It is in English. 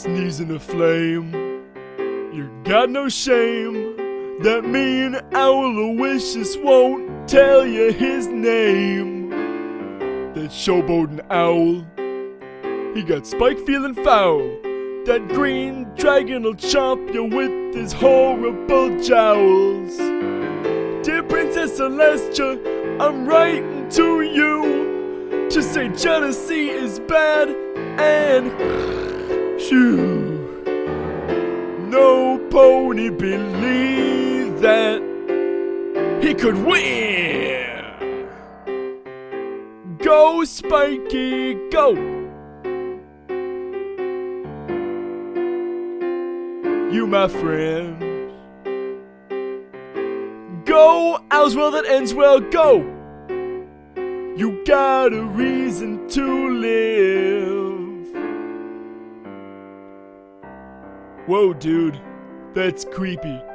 sneezing a flame. You got no shame. That mean Owlowiscious won't tell you his name. That showboating owl, he got spiked feeling foul. That green dragon'll chomp you with his horrible jowls. Dear Princess Celestia, I'm writing to you to say jealousy is bad and shoo. No pony believed that he could win. Go Spiky, go! You my friend. Go, Owlswell that ends well, go! You got a reason to live. Whoa, dude, that's creepy.